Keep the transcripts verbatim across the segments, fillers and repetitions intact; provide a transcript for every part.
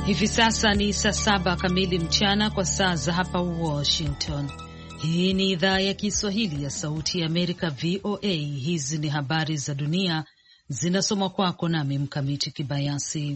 Hivi sasa ni saa saba kamili mchana kwa saa za hapa Washington. Hii ni idhaa ya Kiswahili ya Sauti ya Amerika, V O A. Hizi ni habari za dunia zinasomwa kwako nami Mkamiti Kibayasi.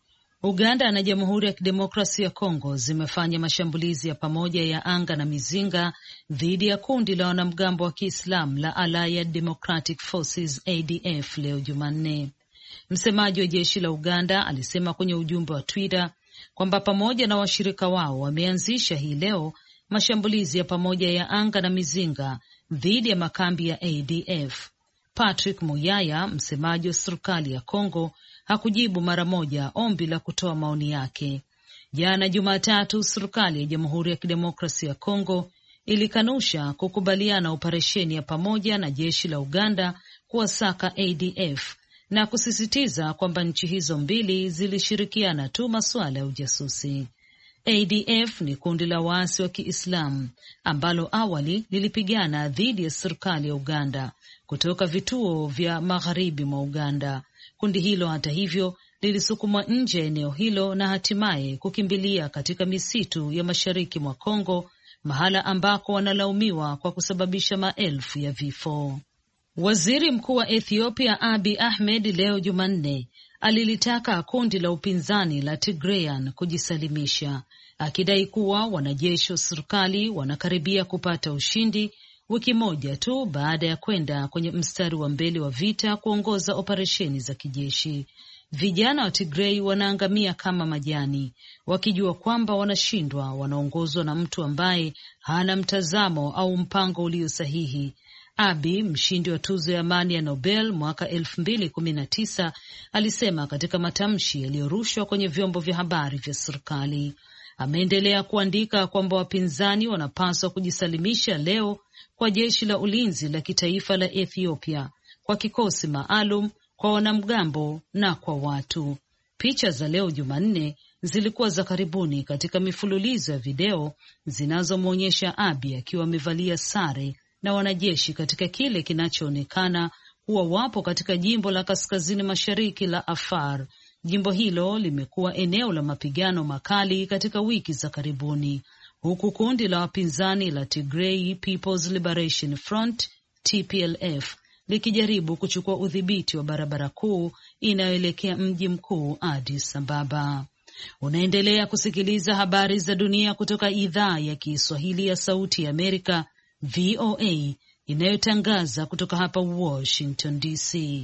Uganda na Jamhuri ya Kidemokrasia ya Kongo zimefanya mashambulizi ya pamoja ya anga na mizinga dhidi ya kundi la wanamgambo wa Kiislamu la Allied Democratic Forces A D F leo Jumanne. Msemaji wa jeshi la Uganda alisema kwenye ujumbe wa Twitter kwamba pamoja na washirika wao wameanzisha hii leo mashambulizi ya pamoja ya anga na mizinga dhidi ya makambi ya A D F. Patrick Muyaya, msemaji wa serikali ya Kongo, hakujibu mara moja ombi la kutoa maoni yake. Jana Jumatatu, serikali ya Jamhuri ya Kidemokrasia ya Kongo ilikanusha kukubaliana operesheni ya pamoja na jeshi la Uganda kuwasaka A D F na kusisitiza kwamba nchi hizo mbili zilishirikiana tu masuala ya ujasusi. A D F ni kundi la waasi wa Kiislamu ambalo awali lilipigana dhidi ya serikali ya Uganda kutoka vituo vya magharibi mwa Uganda. Kundi hilo hata hivyo lilisukumwa nje eneo hilo na hatimaye kukimbilia katika misitu ya mashariki mwa Kongo, mahala ambako wanalaumiwa kwa kusababisha maelfu ya vifo. Waziri Mkuu wa Ethiopia Abiy Ahmed leo Jumanne alilitaka kundi la upinzani la Tigrayan kujisalimisha, akidai kuwa wanajeshi wa serikali wanakaribia kupata ushindi wiki moja tu baada ya kwenda kwenye mstari wa mbele wa vita kuongoza operesheni za kijeshi. Vijana wa Tigray wanaangamia kama majani, wakijua kwamba wanashindwa, wanaongozwa na mtu ambaye hana mtazamo au mpango ulio sahihi. Abiy, mshindi wa tuzo ya amani ya Nobel mwaka elfu mbili kumi na tisa, alisema katika matamshi yaliyorushwa kwenye vyombo vya habari vya serikali. Ameendelea kuandika kwamba wapinzani wanapaswa kujisalimisha leo kwa jeshi la ulinzi la kitaifa la Ethiopia, kwa kikosi maalum, kwa wanamgambo na kwa watu. Picha za leo Jumanne zilikuwa za karibuni katika mifululizo ya video zinazomwonyesha Abiy akiwa amevalia sare na wanajeshi katika kile kinachoonekana kuwa wapo katika jimbo la kaskazini mashariki la Afar. Jimbo hilo limekuwa eneo la mapigano makali katika wiki za karibuni, huku kundi la wapinzani la Tigray People's Liberation Front T P L F likijaribu kuchukua udhibiti wa barabara kuu inayoelekea mji mkuu Addis Ababa. Unaendelea kusikiliza habari za dunia kutoka idhaa ya Kiswahili ya Sauti ya Amerika, V O A, inayotangaza kutoka hapa Washington D C.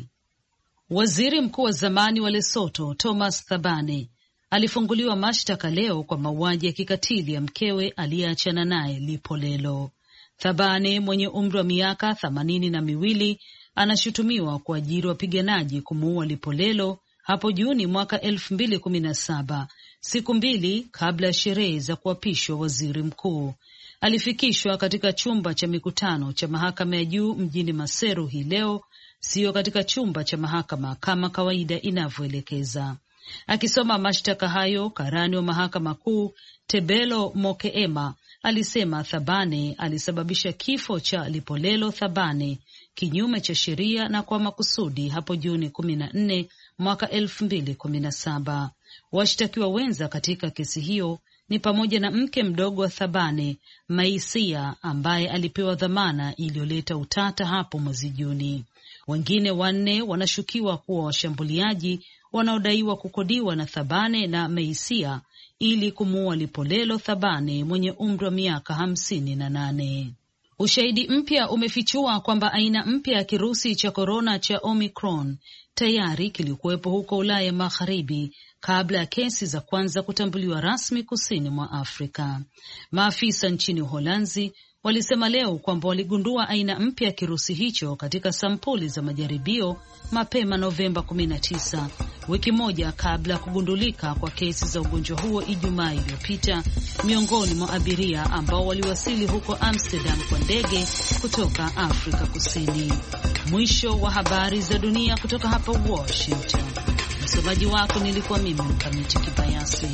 Waziri mkuu wa zamani wa Lesotho Thomas Thabane alifunguliwa mashtaka leo kwa mauaji ya kikatili ya mkewe aliyeachana naye Lipolelo. Thabane mwenye umri wa miaka themanini na miwili anashutumiwa kuajiri wapiganaji kumuua Lipolelo hapo Juni mwaka elfu mbili kumi na saba, siku mbili kabla ya sherehe za kuapishwa waziri mkuu. Alifikishwa katika chumba cha mikutano cha mahakama ya juu mjini Maseru hii leo, sio katika chumba cha mahakama kama kawaida inavyoelekeza. Akisoma mashtaka hayo, karani wa mahakama kuu Tebelo Mokeema alisema Thabane alisababisha kifo cha Lipolelo Thabane kinyume cha sheria na kwa makusudi hapo Juni kumi na nne mwaka elfu mbili kumi na saba. Washtakiwa wenza katika kesi hiyo ni pamoja na mke mdogo wa Thabane, Maisia, ambaye alipewa dhamana iliyoleta utata hapo mwezi Juni. Wengine wanne wanashukiwa kuwa washambuliaji wanaodaiwa kukodiwa na Thabane na Maisia ili kumuua Lipolelo Thabane mwenye umri wa miaka hamsini na nane. Ushahidi mpya umefichua kwamba aina mpya ya kirusi cha korona cha Omicron tayari kilikuwepo huko Ulaya Magharibi kabla ya kesi za kwanza kutambuliwa rasmi kusini mwa Afrika. Maafisa nchini Uholanzi walisema leo kwamba waligundua aina mpya ya kirusi hicho katika sampuli za majaribio mapema Novemba kumi na tisa, wiki moja kabla ya kugundulika kwa kesi za ugonjwa huo Ijumaa iliyopita miongoni mwa abiria ambao waliwasili huko Amsterdam kwa ndege kutoka Afrika Kusini. Mwisho wa habari za dunia kutoka hapa Washington. Msomaji wako nilikuwa mimi Mkamiti Kibayasi.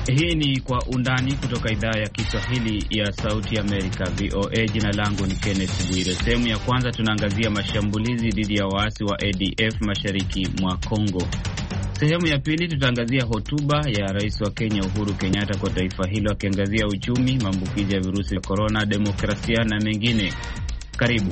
Hii ni Kwa Undani kutoka idhaa ya Kiswahili ya Sauti ya Amerika, V O A. Jina langu ni Kenneth Bwire. Sehemu ya kwanza tunaangazia mashambulizi dhidi ya waasi wa A D F mashariki mwa Kongo. Sehemu ya pili tutaangazia hotuba ya Rais wa Kenya Uhuru Kenyatta kwa taifa hilo, akiangazia uchumi, maambukizi ya virusi vya korona, demokrasia na mengine. Karibu.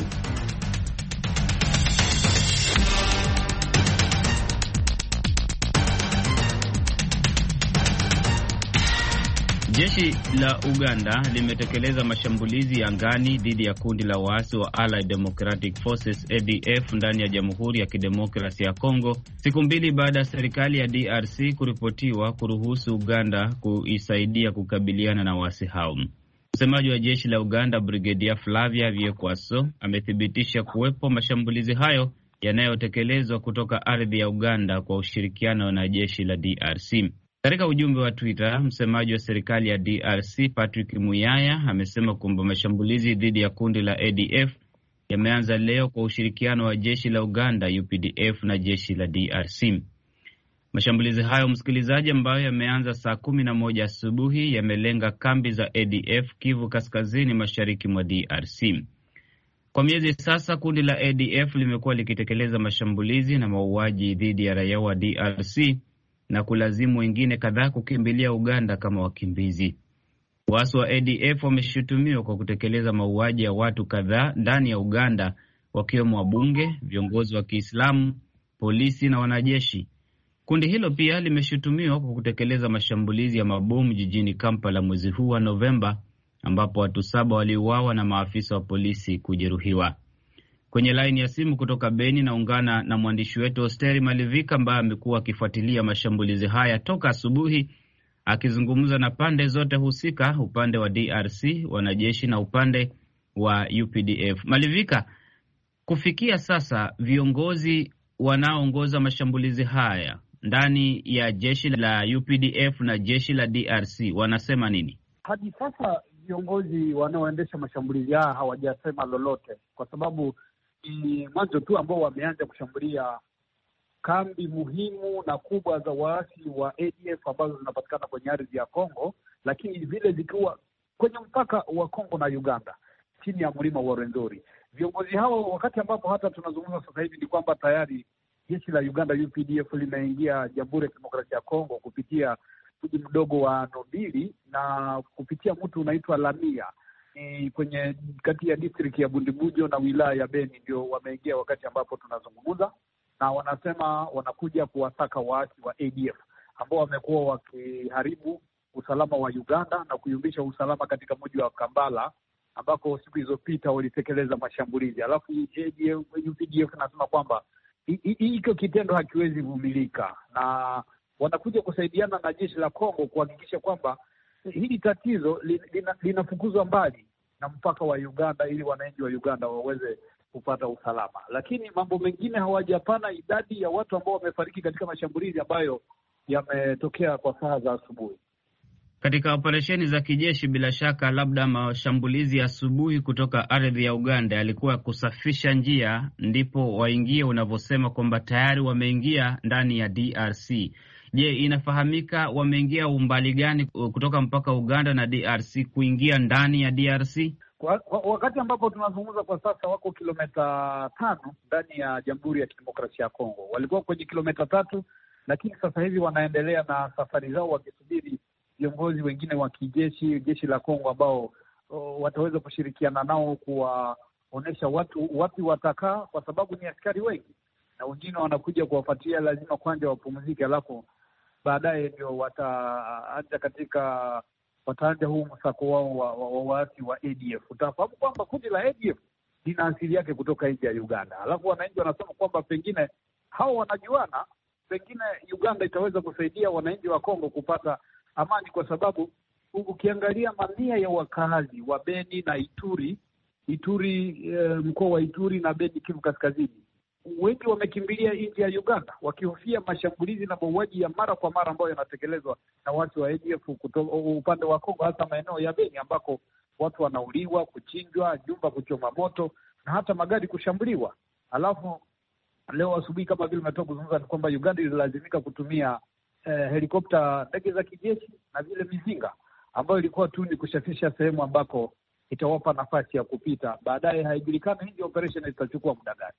Jeshi la Uganda limetekeleza mashambulizi angani dhidi ya kundi la waasi wa Allied Democratic Forces A D F ndani ya Jamhuri ya Kidemokrasia ya Kongo, siku mbili baada ya serikali ya D R C kuripotiwa kuruhusu Uganda kuisaidia kukabiliana na waasi hao. Msemaji wa jeshi la Uganda, Brigadier Flavia Vyekwaso, amethibitisha kuwepo mashambulizi hayo yanayotekelezwa kutoka ardhi ya Uganda kwa ushirikiano na jeshi la D R C. Katika ujumbe wa Twitter, msemaji wa serikali ya D R C Patrick Muyaya amesema kwamba mashambulizi dhidi ya kundi la A D F yameanza leo kwa ushirikiano wa jeshi la Uganda U P D F na jeshi la D R C. Mashambulizi hayo, msikilizaji, ambayo yameanza saa kumi na moja asubuhi yamelenga kambi za A D F Kivu Kaskazini, mashariki mwa D R C. Kwa miezi sasa kundi la A D F limekuwa likitekeleza mashambulizi na mauaji dhidi ya raia wa D R C na kulazimu wengine kadhaa kukimbilia Uganda kama wakimbizi. Waasi wa A D F wameshutumiwa kwa kutekeleza mauaji ya watu kadhaa ndani ya Uganda, wakiwemo wabunge, viongozi wa Kiislamu, polisi na wanajeshi. Kundi hilo pia limeshutumiwa kwa kutekeleza mashambulizi ya mabomu jijini Kampala mwezi huu wa Novemba, ambapo watu saba waliuawa na maafisa wa polisi kujeruhiwa. Kwenye laini ya simu kutoka Beni naungana na mwandishi wetu Osteri Malivika, ambaye amekuwa akifuatilia mashambulizi haya toka asubuhi, akizungumza na pande zote husika, upande wa D R C, wanajeshi na upande wa U P D F. Malivika, kufikia sasa viongozi wanaoongoza mashambulizi haya ndani ya jeshi la U P D F na jeshi la D R C wanasema nini? Hadi sasa viongozi wanaoendesha mashambulizi haya hawajasema lolote, kwa sababu ni mwanzo tu ambao wameanza kushambulia kambi muhimu na kubwa za waasi wa A D F ambazo zinapatikana kwenye ardhi ya Kongo, lakini vile zikiwa kwenye mpaka wa Kongo na Uganda chini ya mlima wa Rwenzori. Viongozi hao, wakati ambapo hata tunazungumza sasa hivi, ni kwamba tayari jeshi la Uganda U P D F limeingia Jamhuri ya Kidemokrasia ya Kongo kupitia mji mdogo wa Nobili na kupitia mtu unaitwa Lamia, ni kwenye kati ya district ya Bundibujo na wilaya ya Beni, ndio wameingia wakati ambapo tunazungumza, na wanasema wanakuja kuwasaka waasi wa A D F ambao wamekuwa wakiharibu usalama wa Uganda na kuyumbisha usalama katika mji wa Kampala, ambako siku zilizopita walitekeleza mashambulizi. Alafu U P D F nasema kwamba hiko kitendo hakiwezi vumilika, na wanakuja kusaidiana na jeshi la Kongo kuhakikisha kwamba hili tatizo linafukuzwa lina mbali na mpaka wa Uganda, ili wananchi wa Uganda waweze kupata usalama. Lakini mambo mengine hawajapana idadi ya watu ambao wamefariki katika mashambulizi ambayo yametokea kwa saa za asubuhi. Katika operesheni za kijeshi, bila shaka labda mashambulizi ya asubuhi kutoka ardhi ya Uganda yalikuwa kusafisha njia ndipo waingie, unavyosema kwamba tayari wameingia ndani ya D R C. Je, inafahamika wameingia umbali gani kutoka mpaka Uganda na D R C kuingia ndani ya D R C? Kwa, kwa, wakati ambapo tunazungumza kwa sasa wako kilomita tano ndani ya Jamhuri ya Kidemokrasia ya Kongo. Walikuwa kwenye kilomita tatu, lakini sasa hivi wanaendelea na safari zao wakisubiri viongozi wengine wa kijeshi, jeshi la Kongo, ambao o, wataweza kushirikiana nao kuwaonesha watu wapi watakaa, kwa sababu ni askari wengi na wengine wanakuja kuwafuatia. Lazima kwanza wapumzike, alafu baadaye ndio wataanza katika wataanza huu msako wao wa waasi wa, wa A D F. Utafahamu kwamba kundi la A D F lina asili yake kutoka nje ya Uganda. Alafu wananchi wanasema kwamba pengine hao wanajuana, pengine Uganda itaweza kusaidia wananchi wa Kongo kupata amani, kwa sababu ukiangalia mamia ya wakazi wa Beni na Ituri, Ituri e, mkoa wa Ituri na Beni Kivu Kaskazini, wengi wamekimbilia nje ya Uganda wakihofia mashambulizi na mauaji ya mara kwa mara ambayo yanatekelezwa na watu wa A D F upande wa Kongo, hasa maeneo ya Beni ambako watu wanauliwa, kuchinjwa, jumba kuchoma moto na hata magari kushambuliwa. Alafu leo asubuhi kama vile umetoka kuzungumza ni kwamba Uganda ililazimika kutumia eh, helikopta, ndege za kijeshi na vile mizinga ambayo ilikuwa tu ni kushafisha sehemu ambako itawapa nafasi ya kupita. Baadaye haijulikana hizi operation itachukua muda gani.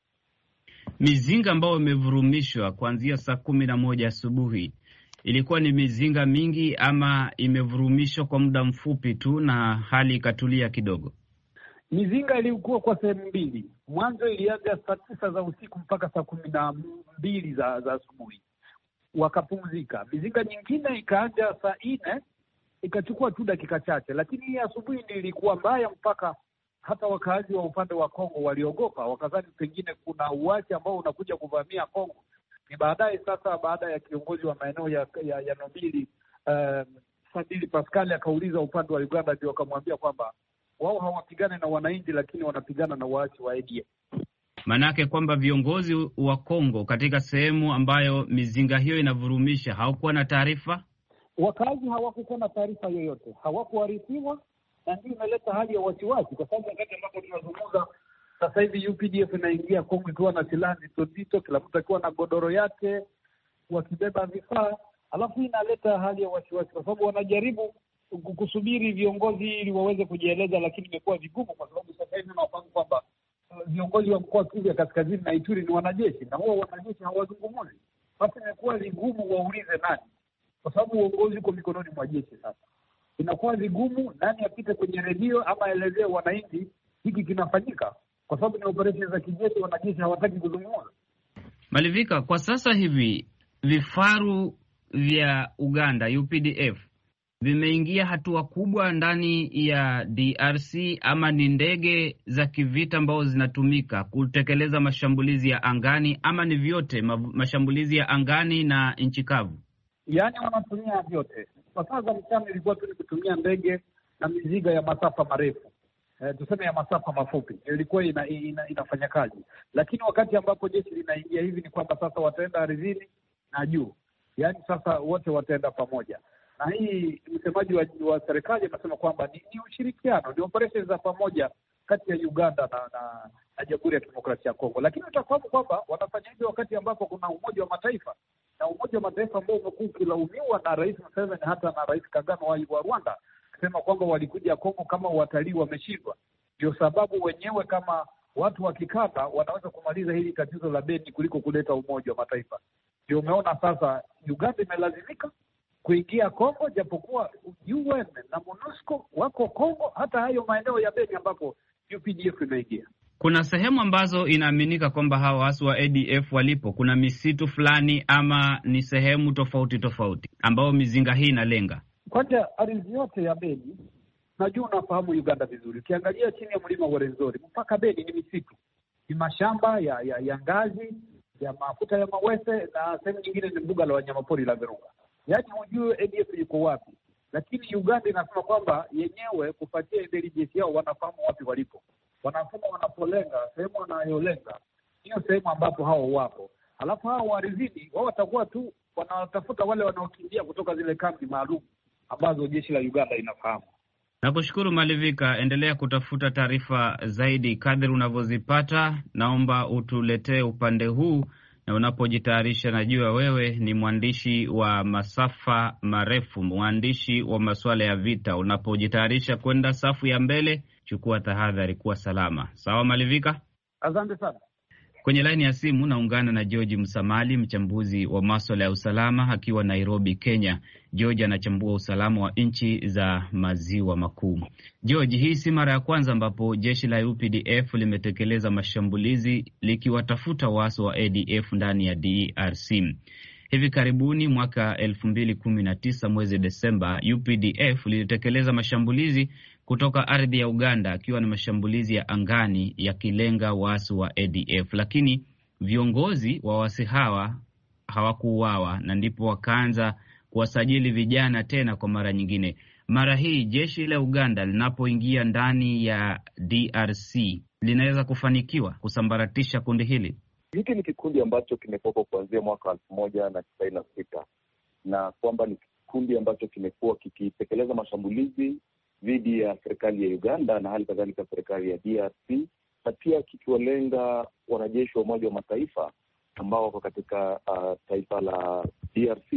Mizinga ambayo imevurumishwa kuanzia saa kumi na moja asubuhi ilikuwa ni mizinga mingi ama imevurumishwa kwa muda mfupi tu na hali ikatulia kidogo? Mizinga ilikuwa kwa sehemu mbili. Mwanzo ilianza saa tisa za usiku mpaka saa kumi na mbili za za asubuhi, wakapumzika. Mizinga nyingine ikaanza saa nne, ikachukua tu dakika chache, lakini hii asubuhi ndio ilikuwa mbaya mpaka hata wakaazi wa upande wa Kongo waliogopa, wakadhani pengine kuna uasi ambao unakuja kuvamia Kongo. Ni baadaye sasa, baada ya kiongozi wa maeneo ya, ya, ya Nobili uh, Fadili Pascal akauliza upande wa Uganda, ndio wakamwambia kwamba wao hawapigane na wananchi, lakini wanapigana na waasi wa A D F. Manake kwamba viongozi wa Kongo katika sehemu ambayo mizinga hiyo inavurumisha hawakuwa na taarifa, wakazi hawakuwa na taarifa yoyote, hawakuarifiwa, na ndio imeleta hali ya wasiwasi, kwa sababu wakati ambapo tunazungumza sasa hivi U P D F inaingia Kongo ikiwa na silaha nzito nzito, kila mtu akiwa na godoro yake, wakibeba vifaa, alafu inaleta hali ya wasiwasi, kwa sababu wanajaribu kusubiri viongozi ili waweze kujieleza, lakini imekuwa vigumu, kwa sababu sasa hivi tunafahamu kwamba viongozi wa mkoa wa Kivu ya Kaskazini na Ituri ni wanajeshi, na wao wanajeshi hawazungumzi. Sasa imekuwa vigumu waulize nani, kwa sababu uongozi uko mikononi mwa jeshi. Sasa inakuwa vigumu nani apite kwenye redio ama elezee wananchi hiki kinafanyika, kwa sababu ni operesheni za kijeshi, wanajeshi hawataki kuzungumza. Malivika, kwa sasa hivi vifaru vya Uganda U P D F vimeingia hatua kubwa ndani ya D R C, ama ni ndege za kivita ambao zinatumika kutekeleza mashambulizi ya angani, ama ni vyote, mashambulizi ya angani na nchi kavu? Yaani wanatumia vyote. Kwa sasa mchana ilikuwa tu ni kutumia ndege na mizigo ya masafa marefu, e, tuseme ya masafa mafupi, ilikuwa ina, ina, inafanya kazi. Lakini wakati ambapo jeshi linaingia hivi ni kwamba sasa wataenda ardhini na juu, yaani sasa wote wataenda pamoja. Na hii msemaji wa, wa serikali anasema kwamba ni, ni ushirikiano, ni operesheni za pamoja kati ya Uganda na, na, na Jamhuri ya Kidemokrasia ya Kongo. Lakini utafahamu kwamba wanafanya hivyo wakati ambapo kuna Umoja wa Mataifa, na Umoja wa Mataifa ambao umekuwa ukilaumiwa na Rais Museveni hata na Rais Kagame wa, wa Rwanda kusema kwamba walikuja Kongo kama watalii wameshindwa. Ndio sababu wenyewe kama watu wa kikanda wanaweza kumaliza hili tatizo la Beni kuliko kuleta Umoja wa Mataifa. Ndio umeona sasa Uganda imelazimika kuingia Kongo, japokuwa U N na MONUSCO wako Kongo, hata hayo maeneo ya Beni ambapo U P D F imeingia. Kuna sehemu ambazo inaaminika kwamba hawa waasi wa A D F walipo, kuna misitu fulani ama ni sehemu tofauti tofauti ambao mizinga hii inalenga? Kwanza ardhi yote ya Beni, najua unafahamu Uganda vizuri, ukiangalia chini ya mlima wa Rwenzori mpaka Beni ni misitu, ni mashamba ya, ya, ya ngazi, ya mafuta ya mawese, na sehemu nyingine ni mbuga la wanyamapori la Virunga. Yaani hujue A D F yuko wapi, lakini Uganda inasema kwamba yenyewe kufuatia intelligence yao wanafahamu wapi walipo. Wanasema wanapolenga sehemu wanayolenga hiyo sehemu ambapo hao wapo, alafu hao waridhini wao watakuwa tu wanatafuta wale wanaokimbia kutoka zile kambi maalum ambazo jeshi la Uganda inafahamu. Nakushukuru Malivika, endelea kutafuta taarifa zaidi kadri unavyozipata. Naomba utuletee upande huu, na unapojitayarisha, najua wewe ni mwandishi wa masafa marefu, mwandishi wa masuala ya vita. Unapojitayarisha kwenda safu ya mbele, chukua tahadhari, kuwa salama. Sawa Malivika? Asante sana. Kwenye laini ya simu naungana na George Msamali, mchambuzi wa masuala ya usalama akiwa Nairobi, Kenya. George anachambua usalama wa nchi za maziwa makuu. George, hii si mara ya kwanza ambapo jeshi la U P D F limetekeleza mashambulizi likiwatafuta waasi wa A D F ndani ya D R C. Hivi karibuni mwaka elfu mbili kumi na tisa mwezi Desemba, U P D F lilitekeleza mashambulizi kutoka ardhi ya Uganda, akiwa na mashambulizi ya angani yakilenga waasi wa A D F, lakini viongozi wa waasi hawa hawakuuawa, na ndipo wakaanza kuwasajili vijana tena kwa mara nyingine. Mara hii jeshi la Uganda linapoingia ndani ya D R C linaweza kufanikiwa kusambaratisha kundi hili. Hiki ni kikundi ambacho kimekuwa kuanzia mwaka elfu moja na tisaini na sita na kwamba ni kikundi ambacho kimekuwa kikitekeleza mashambulizi dhidi ya serikali ya Uganda na hali kadhalika serikali ya D R C, na pia kikiwalenga wanajeshi wa Umoja wa Mataifa ambao wako katika uh, taifa la D R C.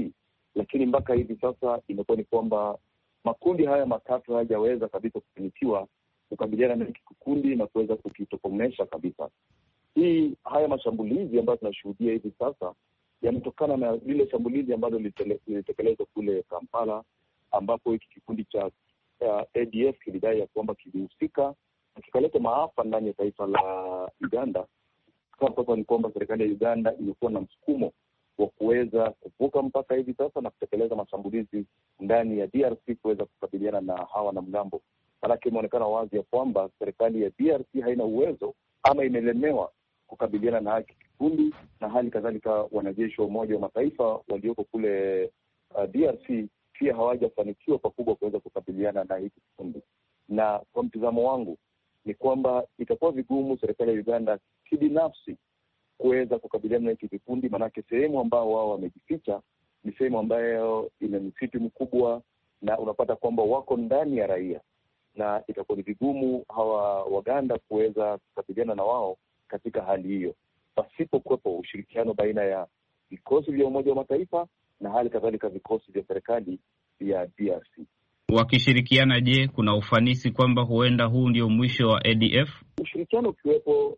lakini mpaka hivi sasa imekuwa ni kwamba makundi haya matatu hayajaweza kabisa kufanikiwa kukabiliana na hiki kikundi na kuweza kukitokomesha kabisa. Hii haya mashambulizi ambayo tunashuhudia hivi sasa yametokana na lile shambulizi ambalo lilitekelezwa kule Kampala, ambapo hiki kikundi cha uh, A D F kilidai ya kwamba kilihusika na kikaleta maafa ndani ya taifa la Uganda. Sasa ni kwamba serikali ya Uganda imekuwa na msukumo wa kuweza kuvuka mpaka hivi sasa na kutekeleza mashambulizi ndani ya D R C kuweza kukabiliana na hawa wanamgambo. Maanake imeonekana wazi ya kwamba serikali ya D R C haina uwezo ama imelemewa kukabiliana na hiki kikundi, na hali kadhalika wanajeshi wa Umoja wa Mataifa walioko kule uh, D R C pia hawajafanikiwa pakubwa kuweza kukabiliana na hiki kikundi. Na kwa mtizamo wangu ni kwamba itakuwa vigumu serikali ya Uganda kibinafsi kuweza kukabiliana na hiki kikundi, maanake sehemu ambao wao wamejificha ni sehemu ambayo ina msitu mkubwa na unapata kwamba wako ndani ya raia, na itakuwa ni vigumu hawa Waganda kuweza kukabiliana na wao katika hali hiyo pasipo kuwepo ushirikiano baina ya vikosi vya Umoja wa Mataifa na hali kadhalika vikosi vya serikali ya D R C. Wakishirikiana, je, kuna ufanisi kwamba huenda huu ndio mwisho wa A D F? Ushirikiano ukiwepo,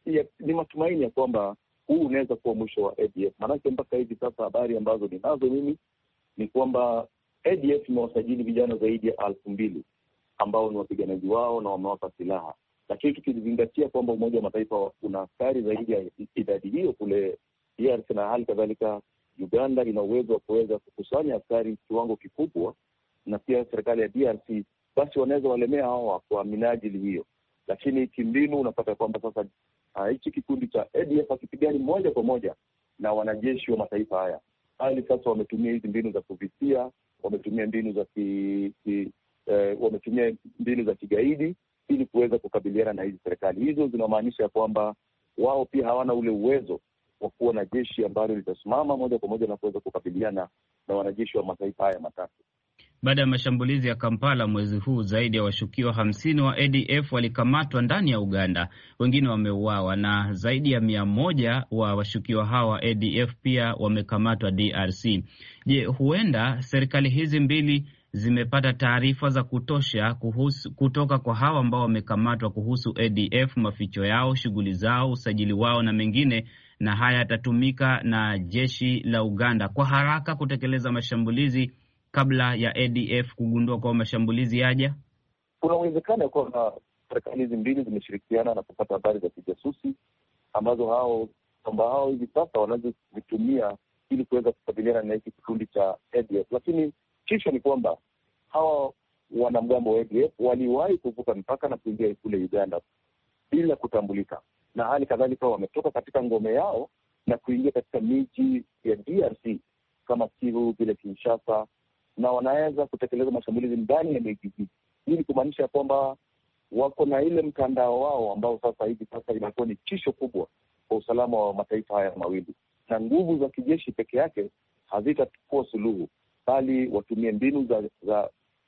ni matumaini ya kwamba huu unaweza kuwa mwisho wa A D F. Maanake mpaka hivi sasa habari ambazo ninazo mimi ni kwamba A D F imewasajili vijana zaidi ya elfu mbili ambao ni wapiganaji wao na wamewapa silaha, lakini tukizingatia kwamba Umoja wa Mataifa una askari zaidi ya idadi hiyo kule D R C na hali kadhalika Uganda ina uwezo wa kuweza kukusanya askari kiwango kikubwa, na pia serikali ya D R C, basi wanaweza walemea hawa kwa minajili hiyo. Lakini kimbinu unapata kwamba sasa hichi uh, kikundi cha A D F hakipigani moja kwa moja na wanajeshi wa mataifa haya, hali sasa wametumia hizi mbinu za kuvisia, wametumia mbinu za ki, ki, eh, wametumia mbinu za kigaidi ili kuweza kukabiliana na hizi serikali. Hizo zinamaanisha kwamba wao pia hawana ule uwezo wa kuwa na jeshi ambalo litasimama moja kwa moja na kuweza kukabiliana na wanajeshi wa mataifa haya matatu. Baada ya mashambulizi ya Kampala mwezi huu, zaidi ya washukiwa hamsini wa A D F walikamatwa ndani ya Uganda, wengine wameuawa, na zaidi ya mia moja wa washukiwa hawa A D F pia wamekamatwa D R C. Je, huenda serikali hizi mbili zimepata taarifa za kutosha kuhusu, kutoka kwa hawa ambao wamekamatwa kuhusu A D F, maficho yao, shughuli zao, usajili wao na mengine, na haya yatatumika na jeshi la Uganda kwa haraka kutekeleza mashambulizi kabla ya A D F kugundua kwa mashambulizi yaja? Kuna uwezekano kwamba serikali hizi mbili zimeshirikiana na kupata habari za kijasusi ambazo hao kwamba hao hivi sasa wanazozitumia ili kuweza kukabiliana na hiki kikundi cha A D F. Lakini kisha ni kwamba hawa wanamgambo wa A D F waliwahi kuvuka mpaka na kuingia kule Uganda bila kutambulika, na hali kadhalika wametoka katika ngome yao na kuingia katika miji ya D R C kama Kivu, vile Kinshasa, na wanaweza kutekeleza mashambulizi ndani ya miji hii. Hii ni kumaanisha kwamba wako na ile mtandao wao ambao sasa hivi sasa inakuwa ni tisho kubwa kwa usalama wa mataifa haya mawili, na nguvu za kijeshi peke yake hazitakuwa suluhu, bali watumie mbinu za, za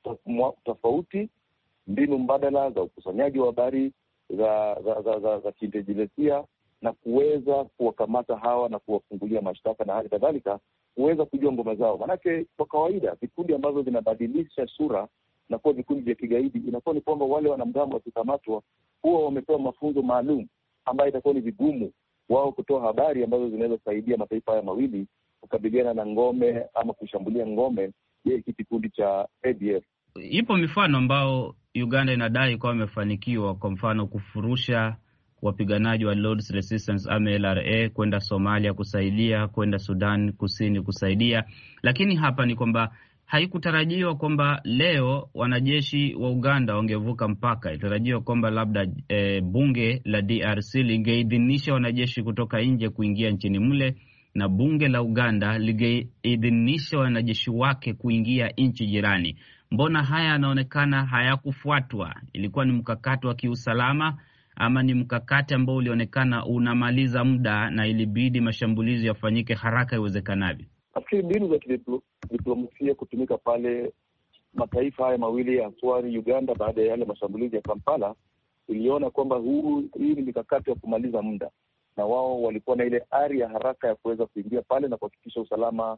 tofauti, mbinu mbadala za ukusanyaji wa habari za za za, za, za kiintelijensia, na kuweza kuwakamata hawa na kuwafungulia mashtaka na hali kadhalika kuweza kujua ngoma zao. Manake kwa kawaida vikundi ambazo vinabadilisha sura na kuwa vikundi vya kigaidi, inakuwa ni kwamba wale wanamgambo wakikamatwa huwa wamepewa mafunzo maalum ambayo itakuwa ni vigumu wao kutoa habari ambazo zinaweza kusaidia mataifa haya mawili kukabiliana na ngome ama kushambulia ngome ya kikundi cha A D F. Ipo mifano ambao Uganda inadai kwa wamefanikiwa, kwa mfano kufurusha wapiganaji wa Lord's Resistance Army L R A kwenda Somalia kusaidia, kwenda Sudan Kusini kusaidia. Lakini hapa ni kwamba haikutarajiwa kwamba leo wanajeshi wa Uganda wangevuka mpaka. Ilitarajiwa kwamba labda e, bunge la D R C lingeidhinisha wanajeshi kutoka nje kuingia nchini mle, na bunge la Uganda lingeidhinisha wanajeshi wake kuingia nchi jirani. Mbona haya yanaonekana hayakufuatwa? Ilikuwa ni mkakati wa kiusalama ama ni mkakati ambao ulionekana unamaliza muda na ilibidi mashambulizi yafanyike haraka iwezekanavyo? Nafikiri mbinu za kidiplomasia kutumika pale mataifa haya mawili ya Swari Uganda, baada ya yale mashambulizi ya Kampala, iliona kwamba huu hii ni mikakati ya kumaliza muda, na wao walikuwa na ile ari ya haraka ya kuweza kuingia pale na kuhakikisha usalama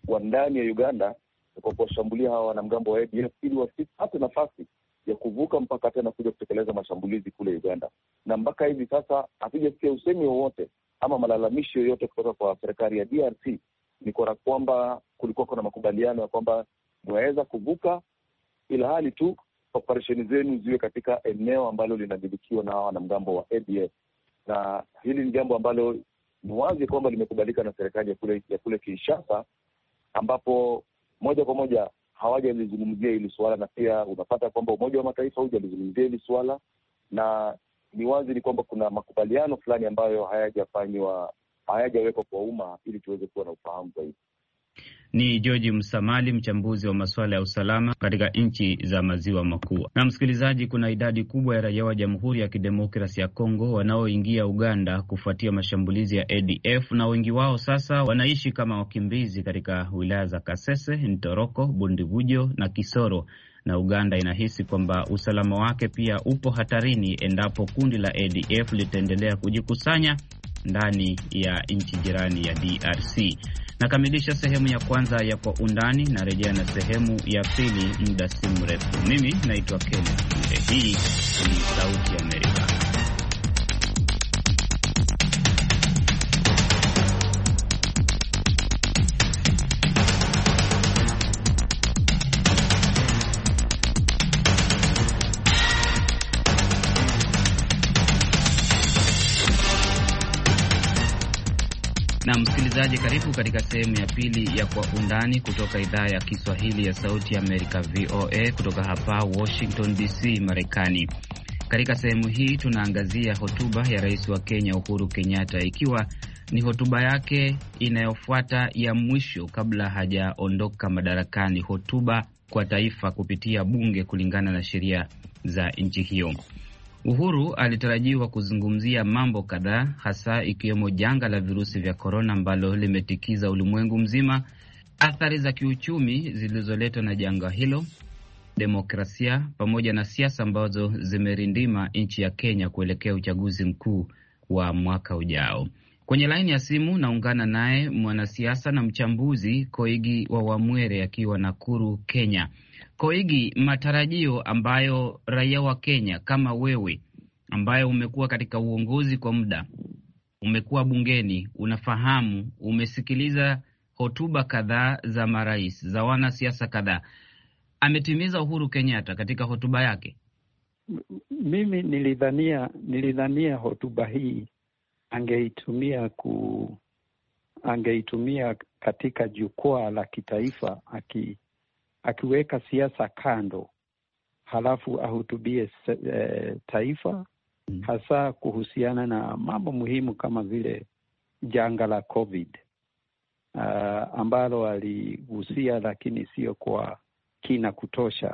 wa ndani ya Uganda kwa kuwashambulia hawa wanamgambo wa A D F ili wasipate nafasi ya kuvuka mpaka tena kuja kutekeleza mashambulizi kule Uganda. Na mpaka hivi sasa hatujasikia usemi wowote ama malalamishi yoyote kutoka kwa serikali ya D R C. Ni kwa kwamba kulikuwa kuna makubaliano ya kwamba mwaweza kuvuka, ila hali tu operesheni zenu ziwe katika eneo ambalo linadhibitiwa na wanamgambo wa A D F. Na hili ni jambo ambalo ni wazi kwamba limekubalika na serikali ya kule ya kule Kinshasa, ambapo moja kwa moja hawajalizungumzia hili swala, na pia unapata kwamba Umoja wa Mataifa hujalizungumzia hili swala, na ni wazi ni kwamba kuna makubaliano fulani ambayo hayajafanywa, hayajawekwa kwa umma ili tuweze kuwa na ufahamu zaidi. Ni George Msamali, mchambuzi wa masuala ya usalama katika nchi za maziwa makuu. Na msikilizaji, kuna idadi kubwa ya raia wa Jamhuri ya Kidemokrasia ya Kongo wanaoingia Uganda kufuatia mashambulizi ya A D F, na wengi wao sasa wanaishi kama wakimbizi katika wilaya za Kasese, Ntoroko, Bundibujo na Kisoro, na Uganda inahisi kwamba usalama wake pia upo hatarini endapo kundi la A D F litaendelea kujikusanya ndani ya nchi jirani ya D R C. Nakamilisha sehemu ya kwanza ya Kwa Undani, na rejea na sehemu ya pili muda si mrefu. Mimi naitwa Kenneth Mure. Hii ni Sauti ya Amerika. Na msikilizaji, karibu katika sehemu ya pili ya Kwa Undani kutoka idhaa ya Kiswahili ya Sauti ya Amerika V O A kutoka hapa Washington D C, Marekani. Katika sehemu hii tunaangazia hotuba ya Rais wa Kenya Uhuru Kenyatta, ikiwa ni hotuba yake inayofuata ya mwisho kabla hajaondoka madarakani, hotuba kwa taifa kupitia bunge kulingana na sheria za nchi hiyo. Uhuru alitarajiwa kuzungumzia mambo kadhaa, hasa ikiwemo janga la virusi vya korona ambalo limetikiza ulimwengu mzima, athari za kiuchumi zilizoletwa na janga hilo, demokrasia, pamoja na siasa ambazo zimerindima nchi ya Kenya kuelekea uchaguzi mkuu wa mwaka ujao. Kwenye laini ya simu naungana naye mwanasiasa na mchambuzi Koigi wa Wamwere akiwa Nakuru, Kenya. Koigi, matarajio ambayo raia wa Kenya kama wewe, ambayo umekuwa katika uongozi kwa muda, umekuwa bungeni, unafahamu, umesikiliza hotuba kadhaa za marais, za wanasiasa kadhaa, ametimiza Uhuru Kenyatta katika hotuba yake? Mimi nilidhania nilidhania hotuba hii angeitumia ku angeitumia katika jukwaa la kitaifa, aki akiweka siasa kando, halafu ahutubie e, taifa, hasa kuhusiana na mambo muhimu kama vile janga la COVID uh, ambalo aligusia, lakini sio kwa kina kutosha.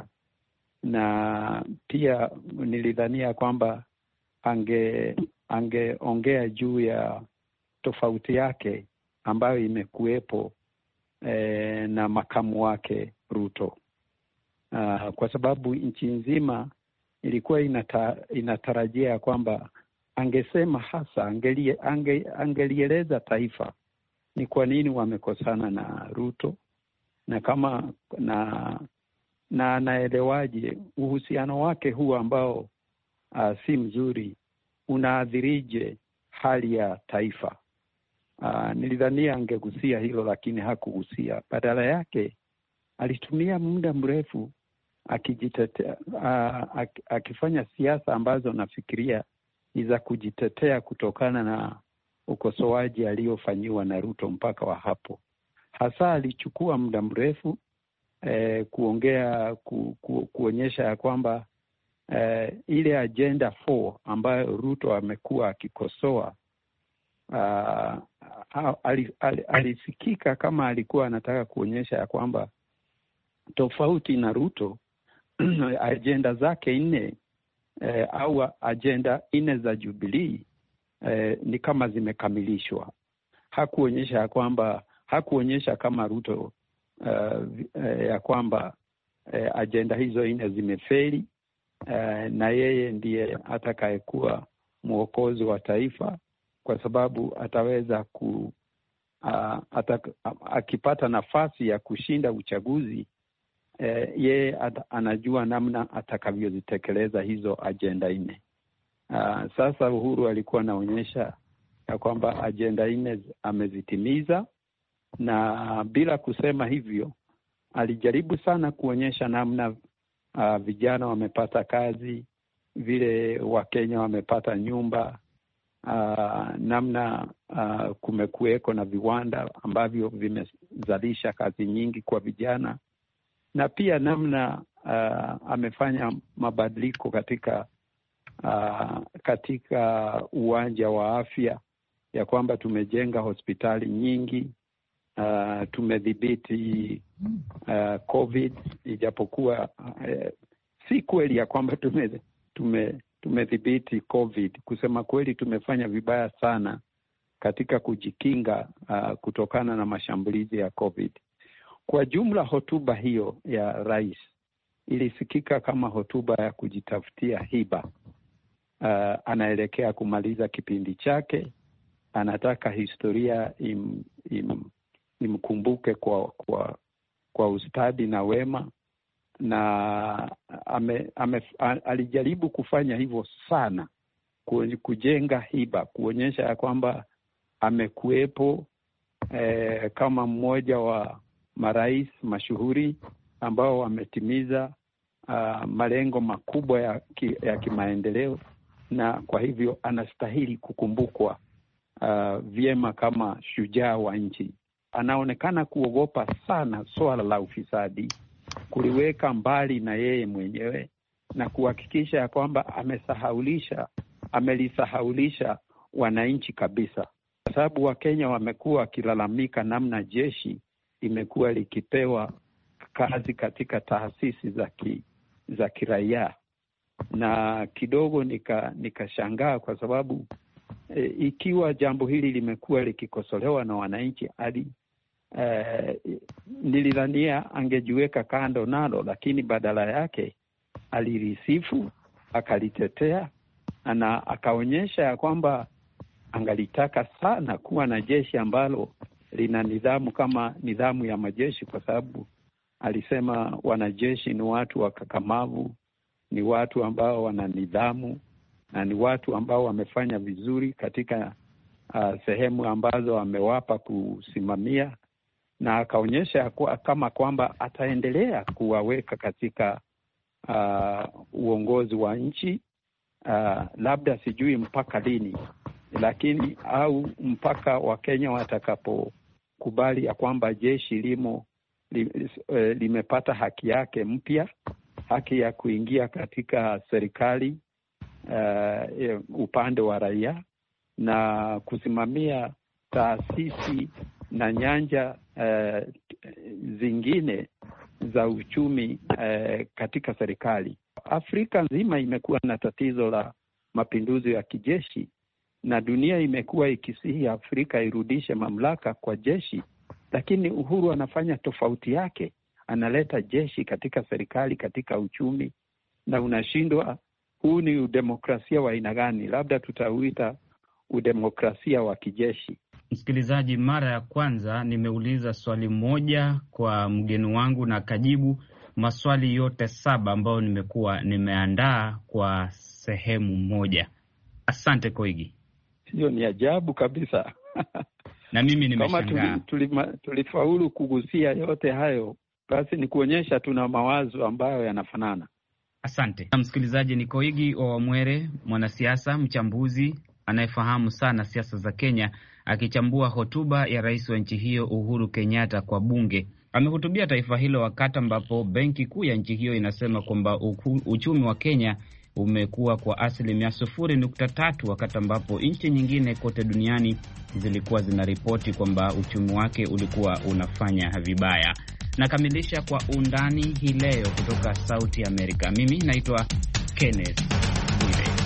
Na pia nilidhania kwamba ange angeongea juu ya tofauti yake ambayo imekuwepo eh, na makamu wake Ruto. Uh, kwa sababu nchi nzima ilikuwa inata, inatarajia kwamba angesema hasa angelie, ange, angelieleza taifa ni kwa nini wamekosana na Ruto, na kama na na naelewaje uhusiano wake huu ambao uh, si mzuri unaadhirije hali ya taifa. Uh, nilidhania angegusia hilo, lakini hakugusia. Badala yake alitumia muda mrefu akijitetea, uh, ak, akifanya siasa ambazo nafikiria ni za kujitetea kutokana na ukosoaji aliofanyiwa na Ruto mpaka wa hapo. Hasa alichukua muda mrefu eh, kuongea ku, ku, kuonyesha ya kwamba eh, ile agenda nne ambayo Ruto amekuwa akikosoa, uh, al, al, alisikika kama alikuwa anataka kuonyesha ya kwamba tofauti na Ruto agenda zake nne eh, au agenda nne za Jubilee eh, ni kama zimekamilishwa. Hakuonyesha ya kwamba hakuonyesha kama Ruto uh, eh, ya kwamba eh, agenda hizo nne zimefeli, eh, na yeye ndiye atakayekuwa mwokozi wa taifa, kwa sababu ataweza ku uh, atak, akipata nafasi ya kushinda uchaguzi eh, yeye anajua namna atakavyozitekeleza hizo ajenda nne. Uh, sasa Uhuru alikuwa anaonyesha ya kwamba ajenda nne amezitimiza, na bila kusema hivyo alijaribu sana kuonyesha namna uh, vijana wamepata kazi, vile Wakenya wamepata nyumba, uh, namna uh, kumekuweko na viwanda ambavyo vimezalisha kazi nyingi kwa vijana, na pia namna uh, amefanya mabadiliko katika uh, katika uwanja wa afya, ya kwamba tumejenga hospitali nyingi, uh, tumedhibiti uh, COVID, ijapokuwa uh, si kweli ya kwamba tume tume tumedhibiti COVID. Kusema kweli, tumefanya vibaya sana katika kujikinga uh, kutokana na mashambulizi ya COVID. Kwa jumla, hotuba hiyo ya rais ilisikika kama hotuba ya kujitafutia hiba. Uh, anaelekea kumaliza kipindi chake, anataka historia im, im, imkumbuke kwa kwa kwa ustadi na wema, na ame, ame, alijaribu kufanya hivyo sana, kujenga hiba, kuonyesha ya kwamba amekuwepo eh, kama mmoja wa marais mashuhuri ambao wametimiza uh, malengo makubwa ya, ki, ya kimaendeleo, na kwa hivyo anastahili kukumbukwa uh, vyema kama shujaa wa nchi. Anaonekana kuogopa sana swala la ufisadi, kuliweka mbali na yeye mwenyewe na kuhakikisha ya kwamba amesahaulisha amelisahaulisha wananchi kabisa, kwa sababu Wakenya wamekuwa wakilalamika namna jeshi imekuwa likipewa kazi katika taasisi za ki, za kiraia, na kidogo nika nikashangaa kwa sababu e, ikiwa jambo hili limekuwa likikosolewa na wananchi, hadi e, nilidhania angejiweka kando nalo, lakini badala yake alirisifu, akalitetea na akaonyesha ya kwamba angalitaka sana kuwa na jeshi ambalo lina nidhamu kama nidhamu ya majeshi, kwa sababu alisema wanajeshi ni watu wakakamavu, ni watu ambao wana nidhamu, na ni watu ambao wamefanya vizuri katika uh, sehemu ambazo amewapa kusimamia, na akaonyesha kwa, kama kwamba ataendelea kuwaweka katika uh, uongozi wa nchi, uh, labda sijui mpaka lini, lakini au mpaka Wakenya watakapokubali ya kwamba jeshi limo li, eh, limepata haki yake mpya, haki ya kuingia katika serikali uh, upande wa raia na kusimamia taasisi na nyanja uh, zingine za uchumi uh, katika serikali. Afrika nzima imekuwa na tatizo la mapinduzi ya kijeshi, na dunia imekuwa ikisihi Afrika irudishe mamlaka kwa jeshi, lakini Uhuru anafanya tofauti yake. Analeta jeshi katika serikali, katika uchumi, na unashindwa. Huu ni udemokrasia wa aina gani? Labda tutauita udemokrasia wa kijeshi. Msikilizaji, mara ya kwanza nimeuliza swali moja kwa mgeni wangu na kajibu maswali yote saba ambayo nimekuwa nimeandaa kwa sehemu moja. Asante Koigi. Hiyo ni ajabu kabisa. Na mimi nimeshangaa. Tuli, tuli, tulifaulu kugusia yote hayo, basi ni kuonyesha tuna mawazo ambayo yanafanana. Asante. Na msikilizaji, ni Koigi wa Wamwere, mwanasiasa mchambuzi anayefahamu sana siasa za Kenya, akichambua hotuba ya rais wa nchi hiyo Uhuru Kenyatta kwa bunge. Amehutubia taifa hilo wakati ambapo benki kuu ya nchi hiyo inasema kwamba uchumi wa Kenya umekuwa kwa asilimia sufuri nukta tatu, wakati ambapo nchi nyingine kote duniani zilikuwa zinaripoti kwamba uchumi wake ulikuwa unafanya vibaya. Nakamilisha kwa undani hii leo kutoka Sauti ya Amerika. Mimi naitwa Kenneth Bwire.